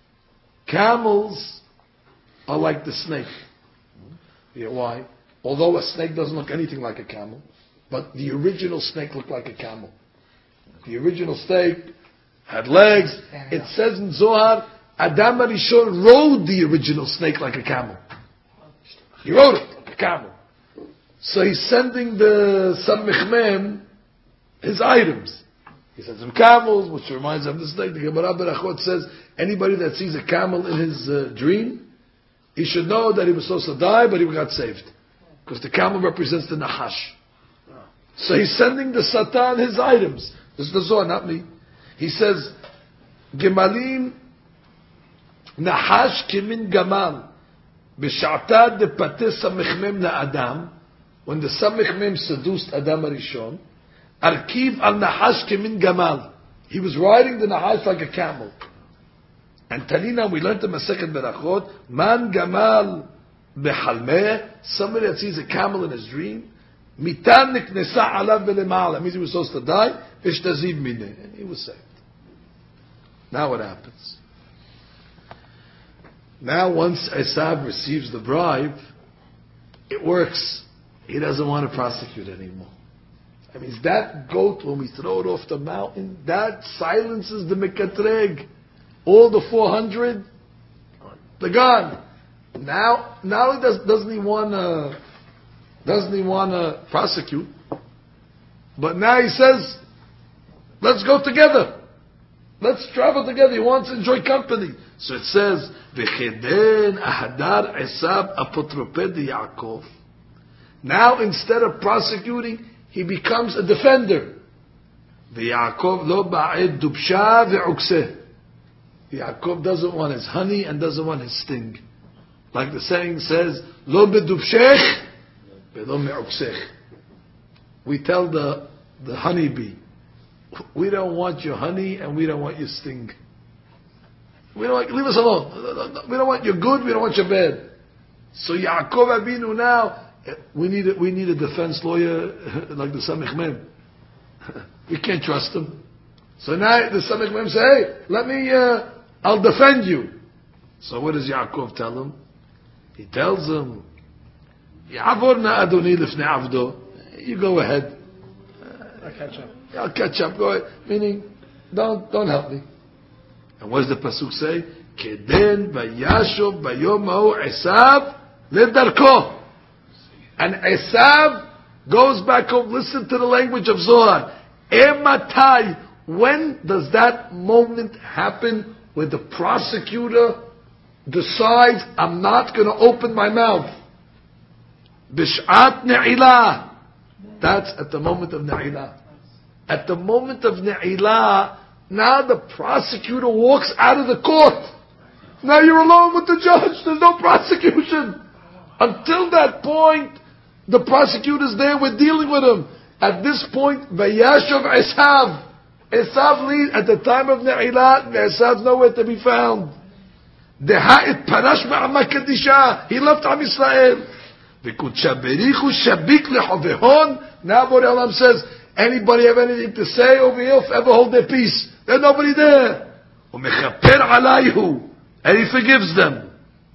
Camels are like the snake. Yeah, why? Although a snake doesn't look anything like a camel, but the original snake looked like a camel. The original snake had legs. It says in Zohar, Adam HaRishon rode the original snake like a camel. He rode it like a camel. So he's sending the Samech Mem his items. He sends him camels, which reminds him of the snake. The Gemara Berachot says, anybody that sees a camel in his dream, he should know that he was supposed to die, but he got saved. Because the camel represents the Nahash. So he's sending the Satan his items. This is the Zohar, not me. He says, Gemalim Nahash kimin gamal b'sha'ta de pateh Samech Mem na Adam. When the Samech Mem seduced Adam HaRishon, Arkiv al Nahash kemin gamal. He was riding the Nahash like a camel. And Tanina, we learned in Masechet Berachot, Man gamal behalmeh, somebody that sees a camel in his dream, mitan niknesa alav belemala, means he was supposed to die, ishtaziv mineh, and he was saved. Now what happens? Now once Esav receives the bribe, it works. He doesn't want to prosecute anymore. I mean, that goat, when we throw it off the mountain, that silences the Mekatreg. All the 400, they're gone. Now he doesn't he want to prosecute? But now he says, let's go together. Let's travel together. He wants to enjoy company. So it says, V'cheden ahadar Esav apotroped Yaakov. Now instead of prosecuting, he becomes a defender. V'Yaakov lo ba'ed dubsha ve'ukseh. Yaakov doesn't want his honey and doesn't want his sting. Like the saying says, lo bedubshech ve'lo me'ukseh. We tell the honeybee, we don't want your honey and we don't want your sting. We don't want, leave us alone. We don't want your good, we don't want your bad. So Yaakov Abinu now, we need a defense lawyer like the Samech Mem. We can't trust him. So now the Samech Mem say, hey, I'll defend you. So what does Yaakov tell him? He tells him, Ya'avorna adoni lifnei avdo. You go ahead. I'll catch up. Go ahead. Meaning, don't help me. And what does the pasuk say? Keden vayashov bayom hahu Esav ledarko. And Esav goes back home. Listen to the language of Zohar. Ematai. When does that moment happen where the prosecutor decides, I'm not going to open my mouth? Bish'at ne'ilah. That's at the moment of ne'ilah. At the moment of ne'ilah, now the prosecutor walks out of the court. Now you're alone with the judge. There's no prosecution. Until that point, the prosecutor's there. We're dealing with him. At this point, Vayashov Esav. Esav leaves at the time of Ne'ilah. Esav's nowhere to be found. Deha'it parash ma'ama kadisha. He left Am Yisrael. V'kutshaberichu shabik lehovehon. Now Borei Olam says, anybody have anything to say over here? Forever hold their peace. There's nobody there. U'mechaper alayhu. And he forgives them.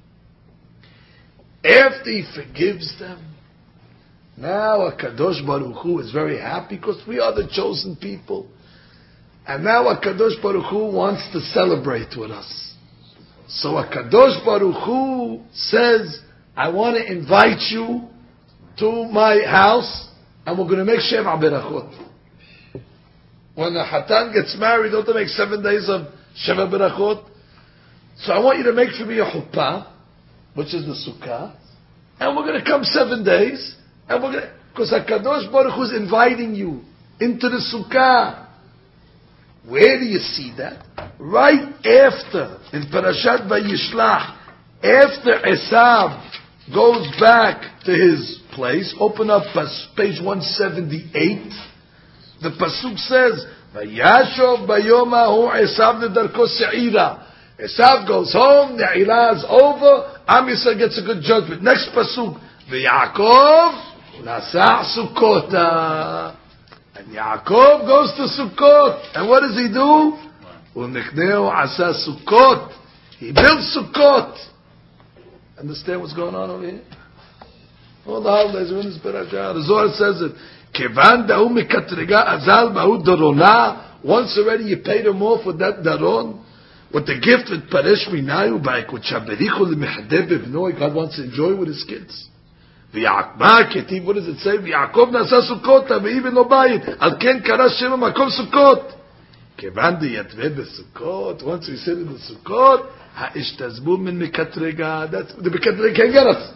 After he forgives them, now HaKadosh Baruch Hu is very happy because we are the chosen people. And now HaKadosh Baruch Hu wants to celebrate with us. So HaKadosh Baruch Hu says, I want to invite you to my house and we're going to make Sheva Berachot. When the Hatan gets married, don't they make 7 days of Sheva Berachot? So I want you to make for me a chuppah, which is the sukkah, and we're going to come 7 days, and we're going to, because HaKadosh Baruch Hu is inviting you into the sukkah. Where do you see that? Right after, in Parashat Vayishlach, after Esav goes back to his place, open up page 178, the pasuk says, Vayashov bayom hahu Esav ledarko se'ira. Esav goes home, Ne'ilah is over, Am Yisrael gets a good judgment. Next pasuk, V'Yaakov nasa' Sukkota. And Yaakov goes to Sukkot. And what does he do? U'nechneu asa Sukkot. He builds Sukkot. Understand what's going on over here? All the holidays are in this parasha. The Zohar says it. Kevan dahu mekatrega azal bahu darona. Once already you paid him off with that daron. With the gift with Paresh Minayu Baik, with Shaberichu Lemehadeh Bevnoi, God wants to enjoy with his kids. V'Yakma Ketiv, what does it say? V'Yakov Nasa Sukkota, V'Ibn Lo Bayit, Al Ken Kara Shema Makom Sukkot. Kevan de Yatveh Besukkot, once we sit in the Sukkot, Ha'ish Tazbul Min Mekatrega, that's, the Mekatrega can get us.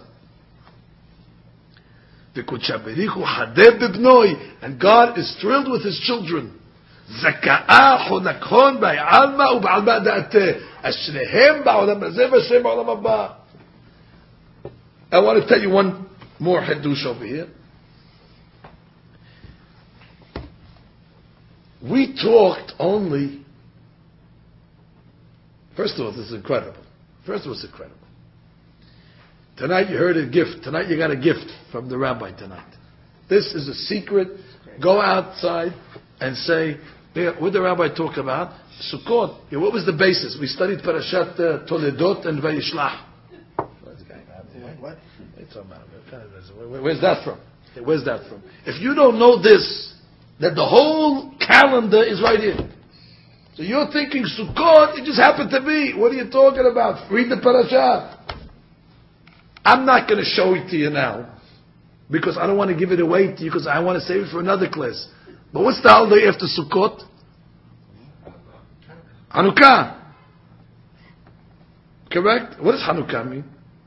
V'Kut Shaberichu Hadeh Bevnoi, and God is thrilled with his children. זכאה חונכון בעלמא ובעלמא דעתה אשריהם בעולם הזה ואשריהם בעולם הבא. I want to tell you one more hadush over here. We talked only, first of all, this is incredible. It's incredible. Tonight you heard a gift. Tonight you got a gift from the rabbi tonight. This is a secret. Go outside and say, what did the rabbi talk about? Sukkot. What was the basis? We studied Parashat Toledot and Vayishlach. What? Where's that from? If you don't know this, that the whole calendar is right here. So you're thinking Sukkot, it just happened to be. What are you talking about? Read the Parashat. I'm not going to show it to you now, because I don't want to give it away to you, because I want to save it for another class. But what's the holiday after Sukkot? Hanukkah. Correct? What does Hanukkah mean?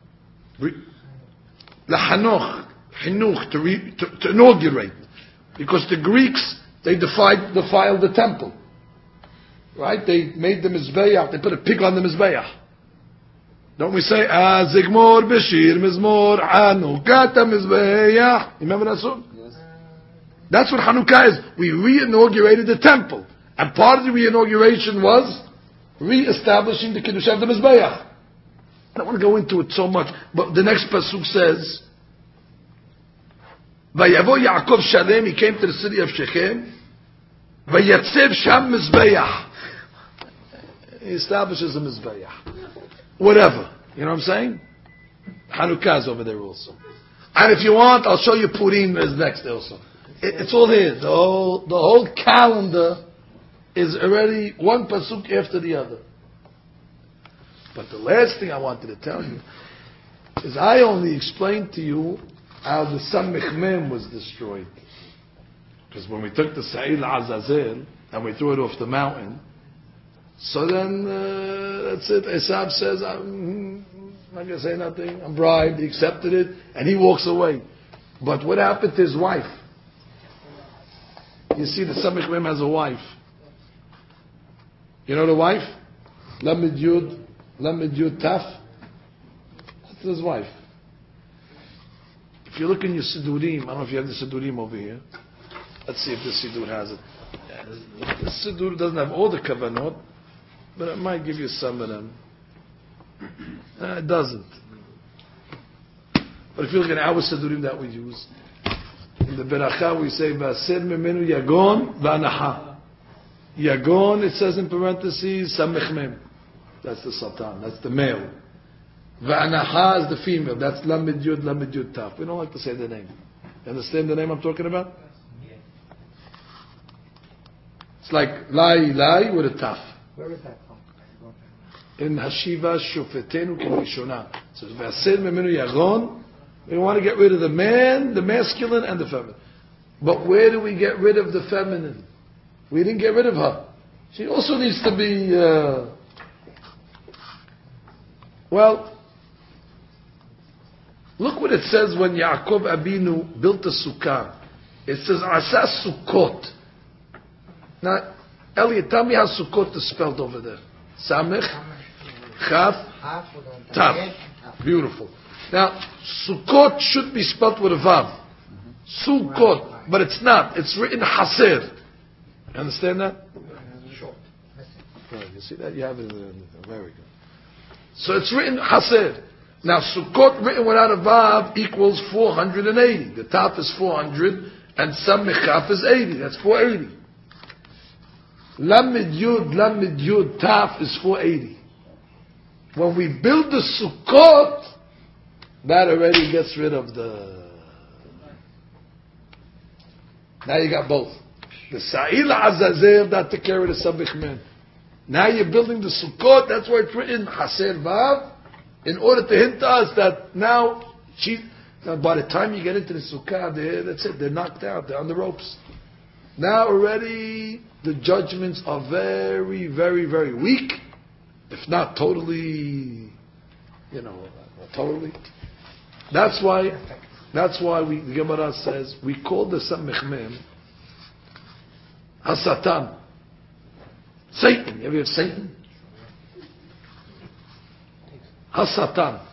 Lahanoch, chinuch, to inaugurate. Because the Greeks, they defiled the temple. Right? They made the Mizbeach, they put a pig on the Mizbeach. Don't we say, Zigmor Bashir Mizmor Hanukkah Mizbeach? Remember that song? That's what Hanukkah is. We re-inaugurated the temple. And part of the re-inauguration was re-establishing the Kiddush of the Mizbeach. I don't want to go into it so much, but the next pasuk says, Vayavo Yaakov Shalem, he came to the city of Shechem, Vayatzev Sham Mizbeach. He establishes a Mizbeach. Whatever. You know what I'm saying? Hanukkah is over there also. And if you want, I'll show you Purim is next also. It's all here. The whole calendar is already one pasuk after the other. But the last thing I wanted to tell you is I only explained to you how the Samech Mem was destroyed. Because when we took the Sa'il Azazel and we threw it off the mountain, so then that's it. Esav says, I'm not going to say nothing, I'm bribed, he accepted it, and he walks away. But what happened to his wife? You see, the Samech Mem has a wife. You know the wife? Lamed Yud Taf. That's his wife. If you look in your Sidurim, I don't know if you have the Sidurim over here. Let's see if this Sidur has it. This Sidur doesn't have all the Kavanot, but it might give you some of them. It doesn't. But if you look at our Sidurim that we use, in the Beracha we say, V'aser memenu yagon v'anaha. Yagon, it says in parentheses, Samech Mem. That's the Satan, that's the male. V'anaha is the female, that's Lamed Yud Taf. We don't like to say the name. You understand the name I'm talking about? It's like Lai with a Taf. Where is that from? In Hashiva Shufetenu Kirishona. So V'aser memenu yagon. We want to get rid of the man, the masculine, and the feminine. But where do we get rid of the feminine? We didn't get rid of her. She also needs to be... Well, look what it says when Yaakov Abinu built the sukkah. It says, Asa Sukkot. Now, Elliot, tell me how Sukkot is spelled over there. Samech, Chaf, Taf. Beautiful. Now, Sukkot should be spelled with a Vav. Sukkot. But it's not. It's written Haser. You understand that? You see that? You have it. Very good. So it's written Haser. Now, Sukkot written without a Vav equals 480. The Taf is 400 and Samech Chaf is 80. That's 480. Lamed Yud Taf is 480. When we build the Sukkot, that already gets rid of the... Now you got both. The Sa'il Azazel, that took care of the Samech Mem. Now you're building the Sukkot, that's why it's written Haser Vav, in order to hint to us that now by the time you get into the Sukkah, that's it, they're knocked out, they're on the ropes. Now already the judgments are very, very, very weak, if not totally, totally. That's why the Gemara says we call the Samech Mem Hasatan. Satan. You ever heard of Satan? Hasatan.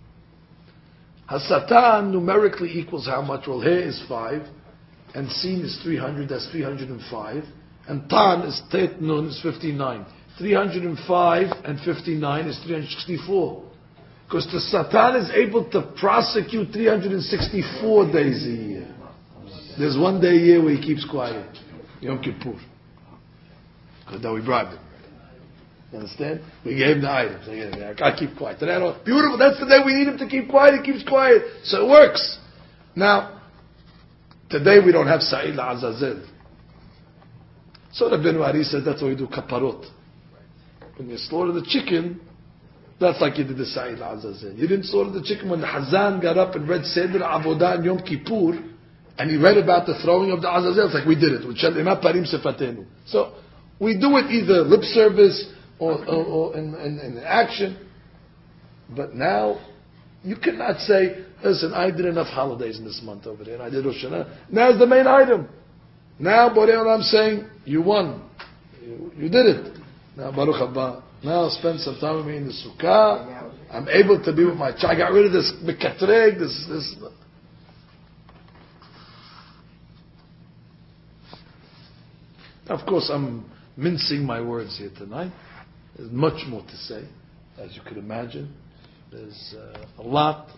Hasatan numerically equals how much? Well, He is 5, and Sin is 300, that's 305, and Tan is Tet Nun is 59. 305 and 59 is 364. Because the Satan is able to prosecute 364 days a year. There's one day a year where he keeps quiet. Yom Kippur. Because then we bribed him. You understand? We gave him the items. I keep quiet. Beautiful, that's the day we need him to keep quiet. He keeps quiet. So it works. Now, today we don't have Sa'il Azazel. So the Ben Wari says that's why we do kaparot. When you slaughter the chicken, that's like you did the Sa'il Azazel. You didn't slaughter the chicken when the Hazan got up and read Seder Avodah and Yom Kippur, and he read about the throwing of the Azazel. It's like we did it. So we do it either lip service or in action. But now, you cannot say, listen, I did enough holidays in this month over there, and I did Rosh Hashanah. Now it's the main item. Now, Borei Olam saying, you won. You did it. Now, Baruch Haba. Now spend some time with me in the Sukkah. I'm able to be with my child. I got rid of this mekatreg, this. Of course, I'm mincing my words here tonight. There's much more to say, as you could imagine. There's a lot.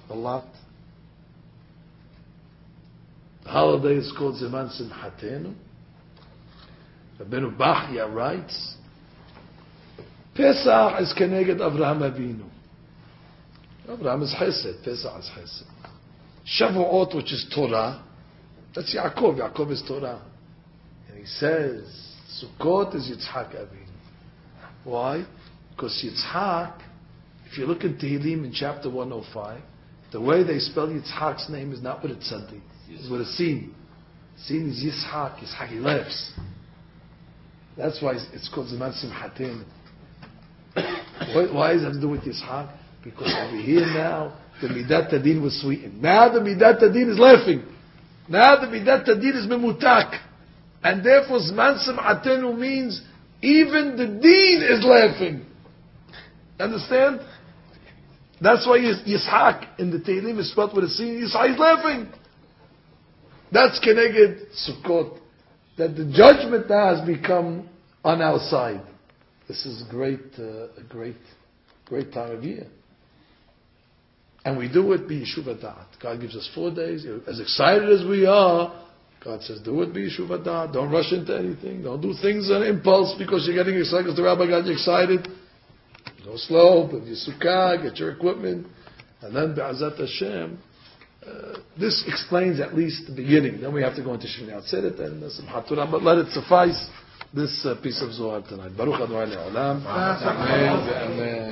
The holiday is called Zeman Simchatenu. Rabbeinu Bachya writes, Pesach is Keneged Avraham Avinu. Avraham is Chesed. Pesach is Chesed. Shavuot, which is Torah, that's Yaakov. Yaakov is Torah. And he says, Sukkot is Yitzhak Avinu. Why? Because Yitzhak If you look in Tehillim in chapter 105, the way they spell Yitzhak's name is not with a tzaddik. It's with a sin. Sin is Yitzhak. Yitzhak, he laughs. That's why it's called Zman Simchatin. Why does it have to do with Yitzhak? Because over here now, the Midat Hadin was sweetened. Now the Midat Hadin is laughing. Now the Midat Hadin is memutak. And therefore Zman Simchatenu means even the Deen is laughing. Understand? That's why Yitzhak in the Tehillim is spelled with a sin. Yitzhak is laughing. That's Keneged Sukkot. That the judgment now has become on our side. This is a great time of year. And we do it b'yishuv hadat. God gives us 4 days. As excited as we are, God says, do it b'yishuv hadat. Don't rush into anything. Don't do things on impulse because you're getting excited, because the rabbi got you excited. Go slow, put your sukkah, get your equipment. And then be'azat Hashem, this explains at least the beginning. Then we have to go into Shmini Atzeret and Simchat Torah. But let it suffice this piece of Zohar tonight. Baruch Adonai Le'olam. Amen. Amen.